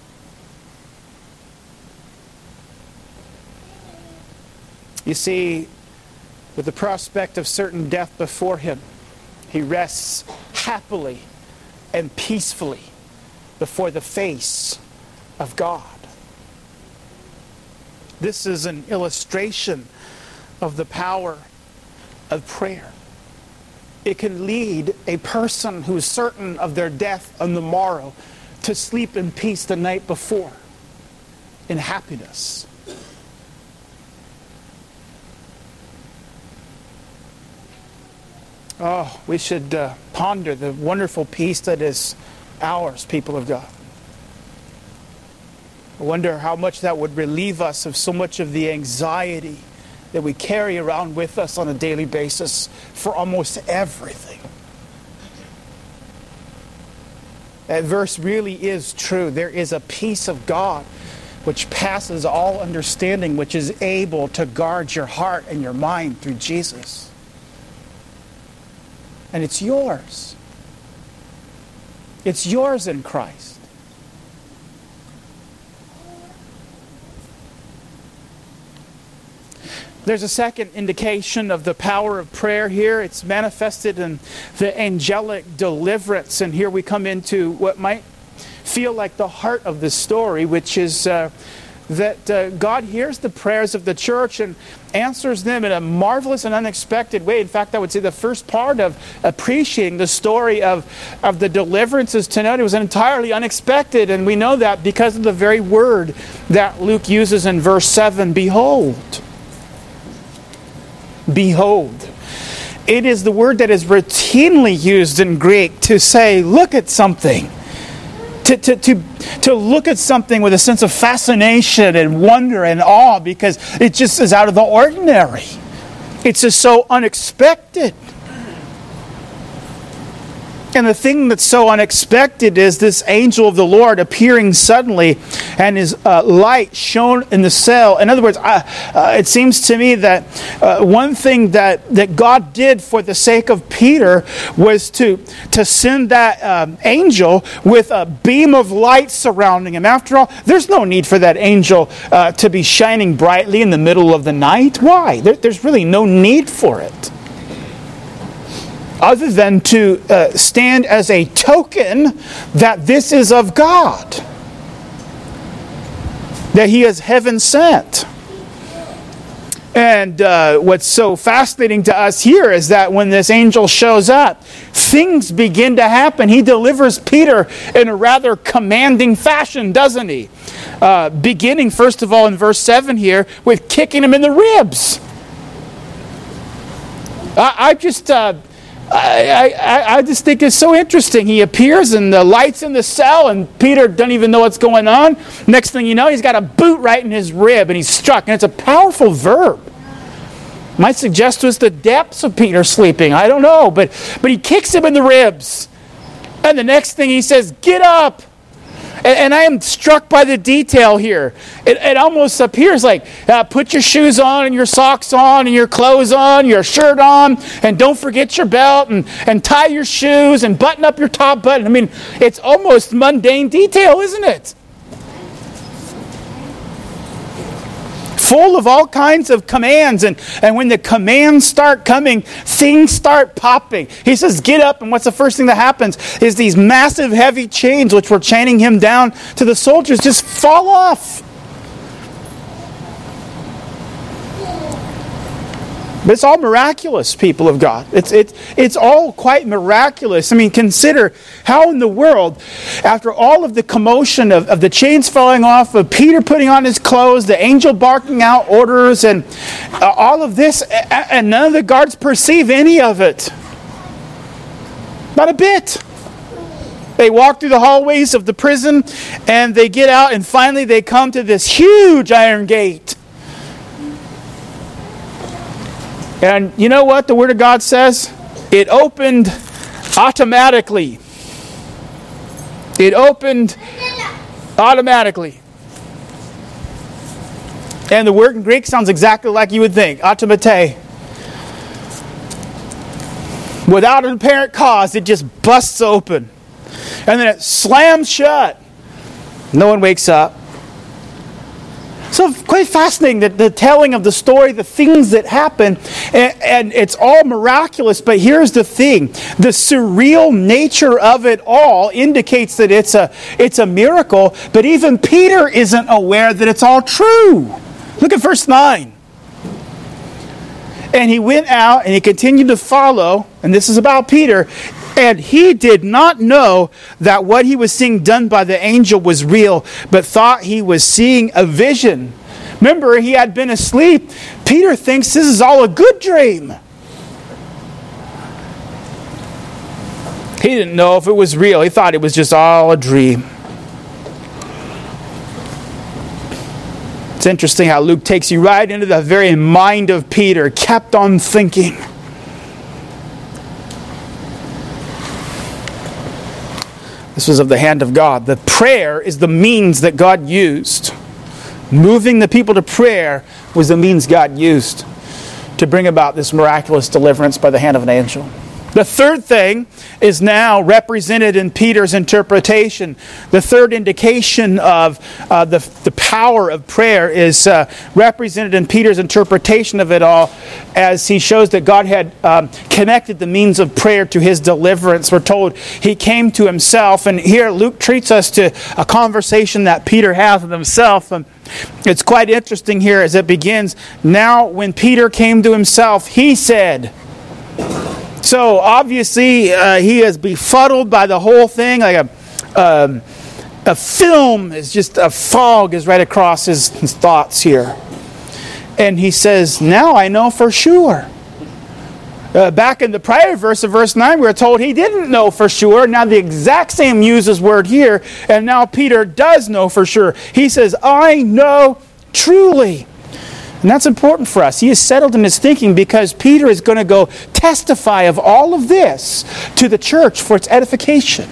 You see, with the prospect of certain death before him, he rests happily and peacefully before the face of God. This is an illustration of the power of prayer. It can lead a person who is certain of their death on the morrow to sleep in peace the night before, in happiness. Oh, we should uh, ponder the wonderful peace that is ours, people of God. I wonder how much that would relieve us of so much of the anxiety that we carry around with us on a daily basis for almost everything. That verse really is true. There is a peace of God which passes all understanding, which is able to guard your heart and your mind through Jesus. And it's yours. It's yours in Christ. There's a second indication of the power of prayer here. It's manifested in the angelic deliverance. And here we come into what might feel like the heart of the story, which is uh, that uh, God hears the prayers of the church and answers them in a marvelous and unexpected way. In fact, I would say the first part of appreciating the story of, of the deliverances tonight, it was entirely unexpected. And we know that because of the very word that Luke uses in verse seven, behold. Behold. It is the word that is routinely used in Greek to say, look at something. To, to, to, to look at something with a sense of fascination and wonder and awe because it just is out of the ordinary. It's just so unexpected. And the thing that's so unexpected is this angel of the Lord appearing suddenly and his uh, light shone in the cell. In other words, uh, uh, it seems to me that uh, one thing that, that God did for the sake of Peter was to, to send that um, angel with a beam of light surrounding him. After all, there's no need for that angel uh, to be shining brightly in the middle of the night. Why? There, there's really no need for it, other than to uh, stand as a token that this is of God, that He is heaven sent. And uh, what's so fascinating to us here is that when this angel shows up, things begin to happen. He delivers Peter in a rather commanding fashion, doesn't he? Uh, beginning, first of all, in verse seven here, with kicking him in the ribs. I, I just... Uh, I, I, I just think it's so interesting. He appears and the light's in the cell and Peter doesn't even know what's going on. Next thing you know, he's got a boot right in his rib and he's struck. And it's a powerful verb. Might suggest to us the depths of Peter sleeping. I don't know. But, but he kicks him in the ribs. And the next thing he says, get up. And, and I am struck by the detail here. It, it almost appears like uh, put your shoes on and your socks on and your clothes on, your shirt on, and don't forget your belt and, and tie your shoes and button up your top button. I mean, it's almost mundane detail, isn't it? Full of all kinds of commands. And, and when the commands start coming, things start popping. He says, get up. And what's the first thing that happens is these massive heavy chains which were chaining him down to the soldiers just fall off. But it's all miraculous, people of God. It's, it's, it's all quite miraculous. I mean, consider how in the world, after all of the commotion of, of the chains falling off, of Peter putting on his clothes, the angel barking out orders, and uh, all of this, and none of the guards perceive any of it. Not a bit. They walk through the hallways of the prison, and they get out, and finally they come to this huge iron gate. And you know what the Word of God says? It opened automatically. It opened automatically. And the word in Greek sounds exactly like you would think. Automate. Without an apparent cause, it just busts open. And then it slams shut. No one wakes up. So quite fascinating, that the telling of the story, the things that happen, and, and it's all miraculous. But here's the thing: the surreal nature of it all indicates that it's a it's a miracle. But even Peter isn't aware that it's all true. Look at verse nine. And he went out and he continued to follow, and this is about Peter, and he did not know that what he was seeing done by the angel was real, but thought he was seeing a vision. Remember, he had been asleep. Peter thinks this is all a good dream. He didn't know if it was real. He thought it was just all a dream. It's interesting how Luke takes you right into the very mind of Peter, kept on thinking. This was of the hand of God. The prayer is the means that God used. Moving the people to prayer was the means God used to bring about this miraculous deliverance by the hand of an angel. The third thing is now represented in Peter's interpretation. The third indication of uh, the, the power of prayer is uh, represented in Peter's interpretation of it all, as he shows that God had um, connected the means of prayer to his deliverance. We're told he came to himself, and here Luke treats us to a conversation that Peter has with himself. And it's quite interesting here as it begins. Now when Peter came to himself, he said... So obviously uh, he is befuddled by the whole thing, like a um, a film is just a fog is right across his, his thoughts here, and he says, "Now I know for sure." Uh, back in the prior verse of verse nine, we were told he didn't know for sure. Now the exact same uses word here, and now Peter does know for sure. He says, "I know truly." And that's important for us. He is settled in his thinking because Peter is going to go testify of all of this to the church for its edification.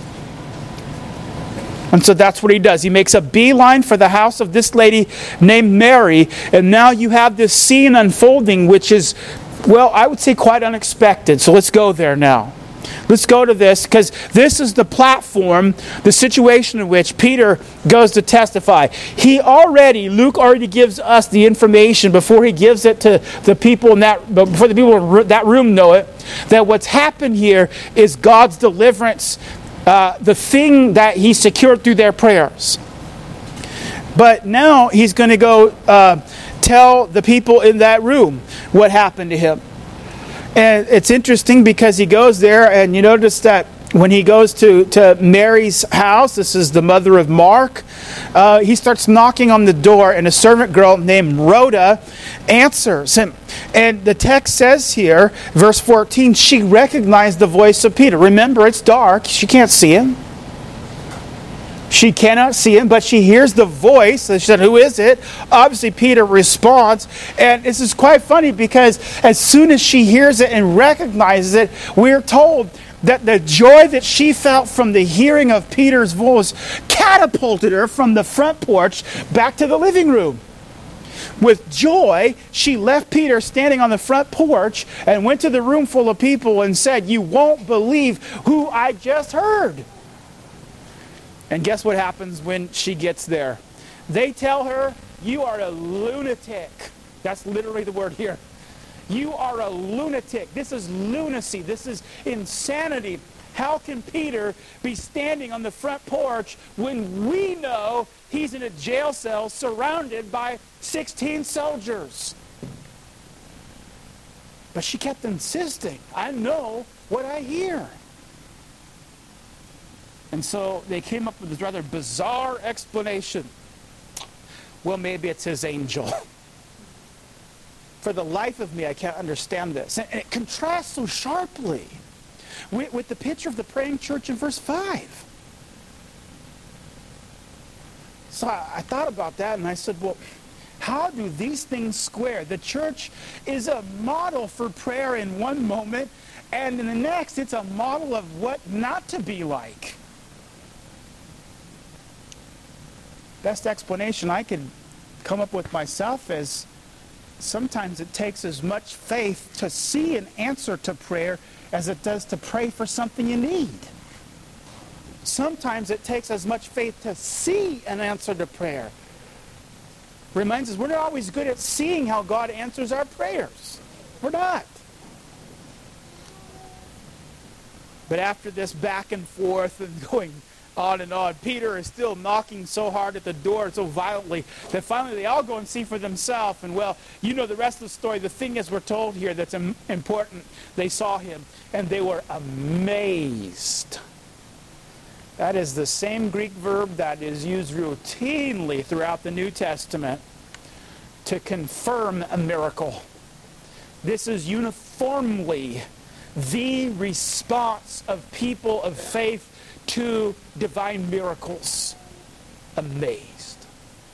And so that's what he does. He makes a beeline for the house of this lady named Mary. And now you have this scene unfolding, which is, well, I would say quite unexpected. So let's go there now. Let's go to this, because this is the platform, the situation in which Peter goes to testify. He already, Luke already gives us the information before he gives it to the people in that, before the people in that room know it, that what's happened here is God's deliverance, uh, the thing that he secured through their prayers. But now he's going to go uh, tell the people in that room what happened to him. And it's interesting because he goes there, and you notice that when he goes to, to Mary's house, this is the mother of Mark, uh, he starts knocking on the door, and a servant girl named Rhoda answers him. And the text says here, verse fourteen, she recognized the voice of Peter. Remember, it's dark. She can't see him. She cannot see him, but she hears the voice. She said, "Who is it?" Obviously, Peter responds. And this is quite funny because as soon as she hears it and recognizes it, we're told that the joy that she felt from the hearing of Peter's voice catapulted her from the front porch back to the living room. With joy, she left Peter standing on the front porch and went to the room full of people and said, "You won't believe who I just heard." And guess what happens when she gets there? They tell her, "You are a lunatic." That's literally the word here. You are a lunatic. This is lunacy. This is insanity. How can Peter be standing on the front porch when we know he's in a jail cell surrounded by sixteen soldiers? But she kept insisting, "I know what I hear." And so they came up with this rather bizarre explanation. Well, maybe it's his angel. For the life of me, I can't understand this. And it contrasts so sharply with, with the picture of the praying church in verse five. So I, I thought about that, and I said, well, how do these things square? The church is a model for prayer in one moment, and in the next, it's a model of what not to be like. Best explanation I could come up with myself is sometimes it takes as much faith to see an answer to prayer as it does to pray for something you need. Sometimes it takes as much faith to see an answer to prayer. Reminds us we're not always good at seeing how God answers our prayers. We're not. But after this back and forth and going On and on. Peter is still knocking so hard at the door, so violently, that finally they all go and see for themselves. And well, you know the rest of the story. The thing is, we're told here that's important. They saw him, and they were amazed. That is the same Greek verb that is used routinely throughout the New Testament to confirm a miracle. This is uniformly the response of people of faith to divine miracles. Amazed.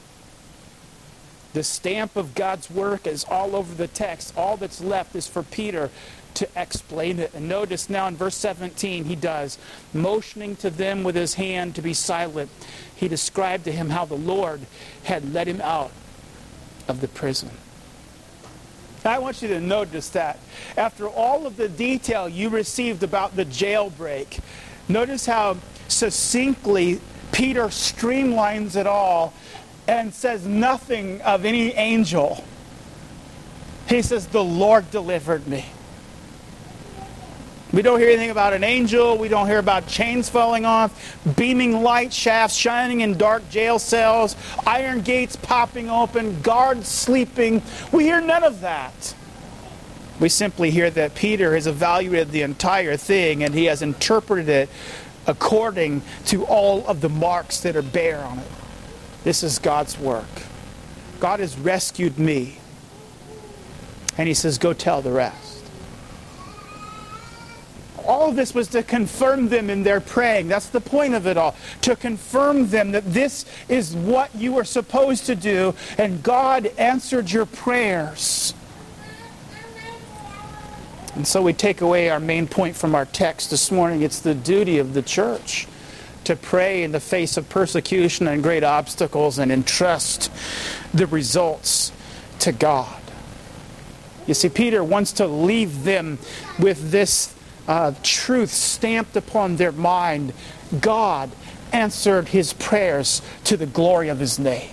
The stamp of God's work is all over the text. All that's left is for Peter to explain it. And notice now in verse seventeen, he does. Motioning to them with his hand to be silent, he described to him how the Lord had led him out of the prison. I want you to notice that after all of the detail you received about the jailbreak, notice how succinctly Peter streamlines it all and says nothing of any angel. He says, the Lord delivered me. We don't hear anything about an angel. We don't hear about chains falling off, beaming light shafts shining in dark jail cells, iron gates popping open, guards sleeping. We hear none of that. We simply hear that Peter has evaluated the entire thing and he has interpreted it according to all of the marks that are bare on it. This is God's work. God has rescued me. And he says, go tell the rest. All of this was to confirm them in their praying. That's the point of it all. To confirm them that this is what you were supposed to do, and God answered your prayers. And so we take away our main point from our text this morning. It's the duty of the church to pray in the face of persecution and great obstacles and entrust the results to God. You see, Peter wants to leave them with this Uh, truth stamped upon their mind. God answered his prayers to the glory of his name.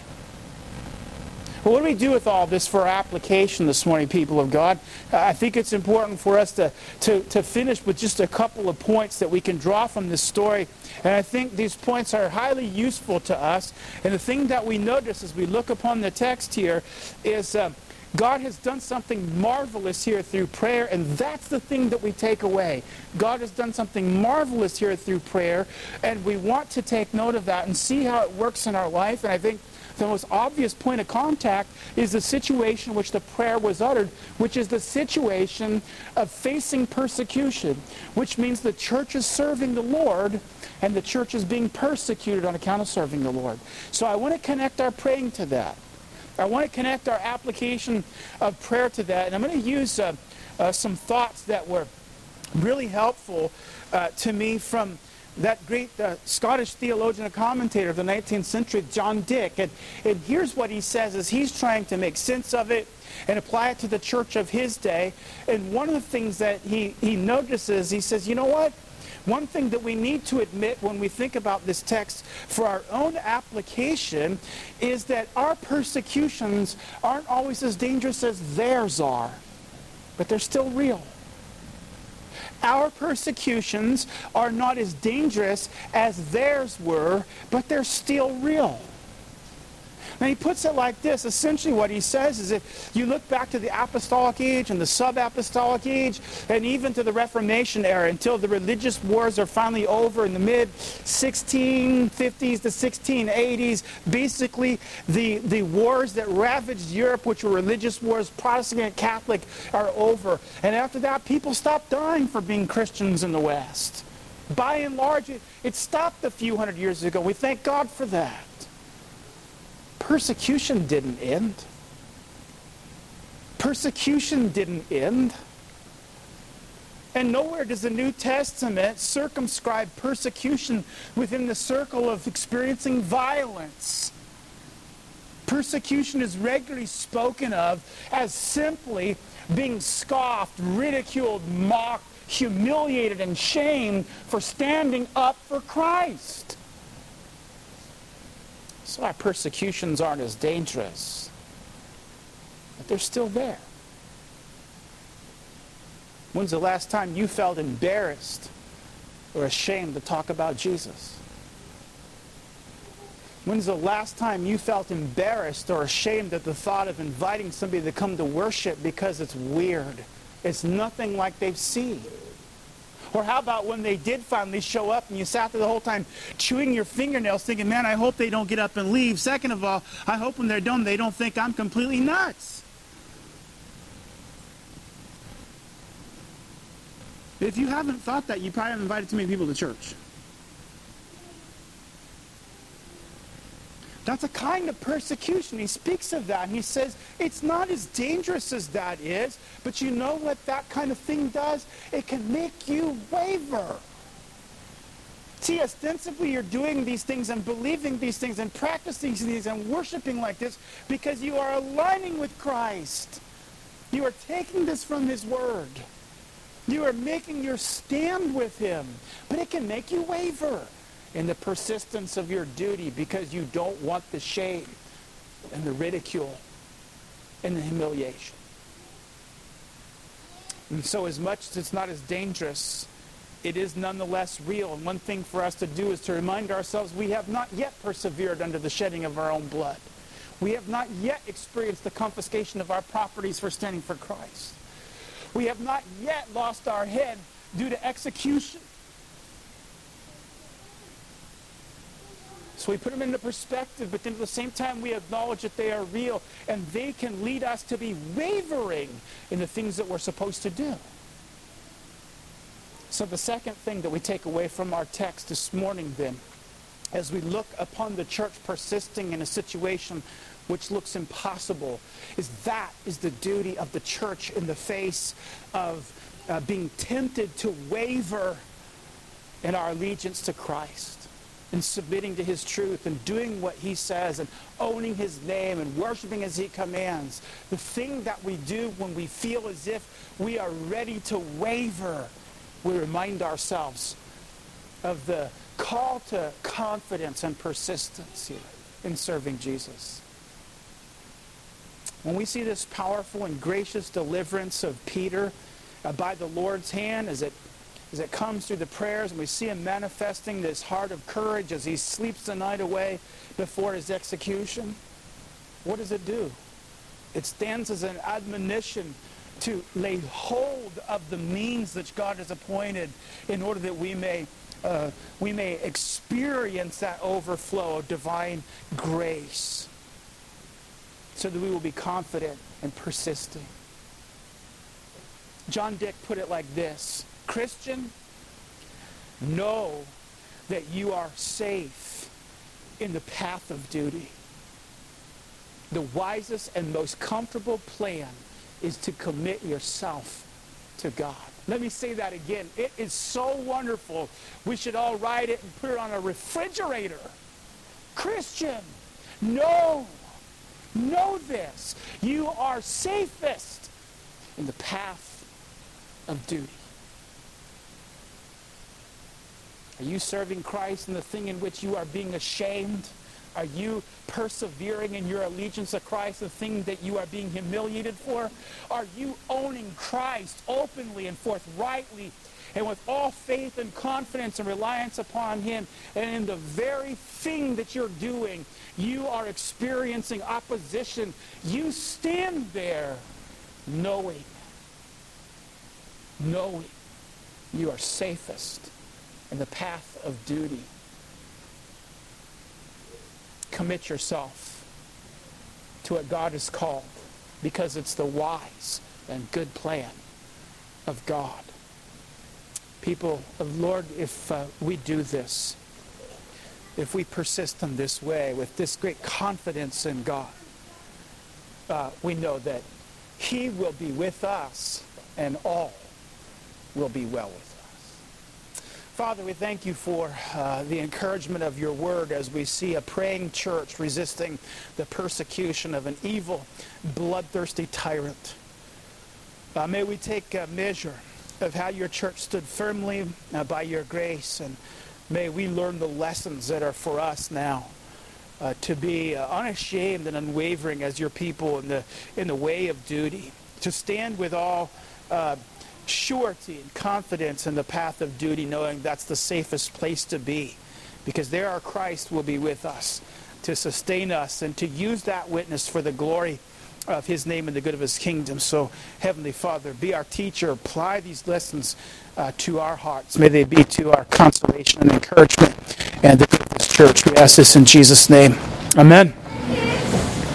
Well, what do we do with all this for our application this morning, people of God? Uh, I think it's important for us to, to, to finish with just a couple of points that we can draw from this story. And I think these points are highly useful to us. And the thing that we notice as we look upon the text here is Uh, God has done something marvelous here through prayer, and that's the thing that we take away. God has done something marvelous here through prayer, and we want to take note of that and see how it works in our life. And I think the most obvious point of contact is the situation in which the prayer was uttered, which is the situation of facing persecution, which means the church is serving the Lord, and the church is being persecuted on account of serving the Lord. So I want to connect our praying to that. I want to connect our application of prayer to that. And I'm going to use uh, uh, some thoughts that were really helpful uh, to me from that great uh, Scottish theologian and commentator of the nineteenth century, John Dick. And, and here's what he says as he's trying to make sense of it and apply it to the church of his day. And one of the things that he, he notices, he says, you know what? One thing that we need to admit when we think about this text for our own application is that our persecutions aren't always as dangerous as theirs are, but they're still real. Our persecutions are not as dangerous as theirs were, but they're still real. Now he puts it like this. Essentially what he says is if you look back to the apostolic age and the sub-apostolic age and even to the Reformation era until the religious wars are finally over in the mid sixteen fifties to sixteen eighties, basically the, the wars that ravaged Europe, which were religious wars, Protestant and Catholic, are over. And after that, people stopped dying for being Christians in the West. By and large, it, it stopped a few hundred years ago. We thank God for that. Persecution didn't end. Persecution didn't end. And nowhere does the New Testament circumscribe persecution within the circle of experiencing violence. Persecution is regularly spoken of as simply being scoffed, ridiculed, mocked, humiliated, and shamed for standing up for Christ. So our persecutions aren't as dangerous, but they're still there. When's the last time you felt embarrassed or ashamed to talk about Jesus? When's the last time you felt embarrassed or ashamed at the thought of inviting somebody to come to worship because it's weird? It's nothing like they've seen. Or how about when they did finally show up and you sat there the whole time chewing your fingernails thinking, man, I hope they don't get up and leave. Second of all, I hope when they're done they don't think I'm completely nuts. If you haven't thought that, you probably haven't invited too many people to church. That's a kind of persecution. He speaks of that, and he says it's not as dangerous as that is, but you know what that kind of thing does? It can make you waver. See, ostensibly you're doing these things and believing these things and practicing these things and worshiping like this because you are aligning with Christ. You are taking this from his word. You are making your stand with him. But it can make you waver in the persistence of your duty because you don't want the shame and the ridicule and the humiliation. And so as much as it's not as dangerous, it is nonetheless real. And one thing for us to do is to remind ourselves we have not yet persevered under the shedding of our own blood. We have not yet experienced the confiscation of our properties for standing for Christ. We have not yet lost our head due to execution. So we put them into perspective, but then at the same time we acknowledge that they are real, and they can lead us to be wavering in the things that we're supposed to do. So the second thing that we take away from our text this morning then, as we look upon the church persisting in a situation which looks impossible, is that is the duty of the church in the face of uh, being tempted to waver in our allegiance to Christ, and submitting to his truth and doing what he says and owning his name and worshiping as he commands. The thing that we do when we feel as if we are ready to waver, we remind ourselves of the call to confidence and persistence here in serving Jesus. When we see this powerful and gracious deliverance of Peter uh, by the Lord's hand as it as it comes through the prayers, and we see him manifesting this heart of courage as he sleeps the night away before his execution, what does it do? It stands as an admonition to lay hold of the means that God has appointed in order that we may uh, we may experience that overflow of divine grace, so that we will be confident and persisting. John Dick put it like this: Christian, know that you are safe in the path of duty. The wisest and most comfortable plan is to commit yourself to God. Let me say that again. It is so wonderful. We should all write it and put it on a refrigerator. Christian, know, know this. You are safest in the path of duty. Are you serving Christ in the thing in which you are being ashamed? Are you persevering in your allegiance to Christ, the thing that you are being humiliated for? Are you owning Christ openly and forthrightly and with all faith and confidence and reliance upon him? And in the very thing that you're doing, you are experiencing opposition. You stand there knowing, knowing you are safest in the path of duty. Commit yourself to what God has called, because it's the wise and good plan of God. People of Lord, if uh, we do this, if we persist in this way with this great confidence in God, uh, we know that he will be with us and all will be well with us. Father, we thank you for uh, the encouragement of your word as we see a praying church resisting the persecution of an evil, bloodthirsty tyrant. Uh, may we take a measure of how your church stood firmly uh, by your grace, and may we learn the lessons that are for us now uh, to be uh, unashamed and unwavering as your people in the, in the way of duty, to stand with all uh, surety and confidence in the path of duty, knowing that's the safest place to be, because there our Christ will be with us. to sustain us and to use that witness for the glory of his name and the good of his kingdom. So, Heavenly Father, be our teacher. Apply these lessons uh, to our hearts. May they be to our consolation and encouragement and the good of this church. We ask this in Jesus' name. Amen.